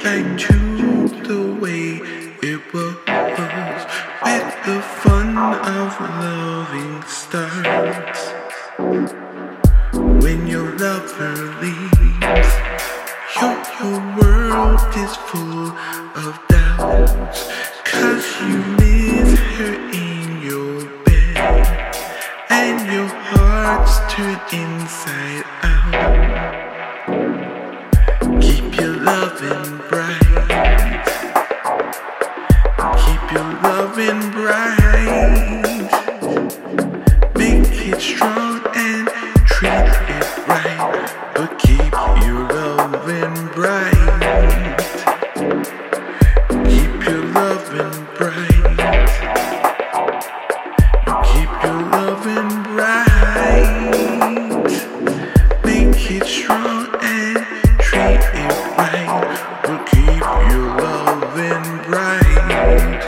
back to the way it was, where the fun of loving starts. When your lover leaves, your world is full of doubts, 'cause you miss her in your bed, and your heart's turned inside out. Keep your loving bright, keep your loving bright, make it strong and treat it right, but keep your loving bright, keep your loving bright, keep your loving bright, make it strong and treat it right, but keep your loving bright.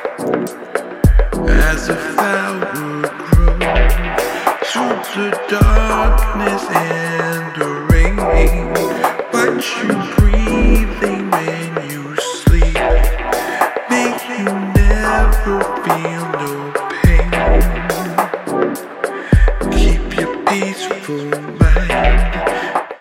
As a flower grows through the darkness and the rain, watch you breathing when you sleep, make you never feel no pain.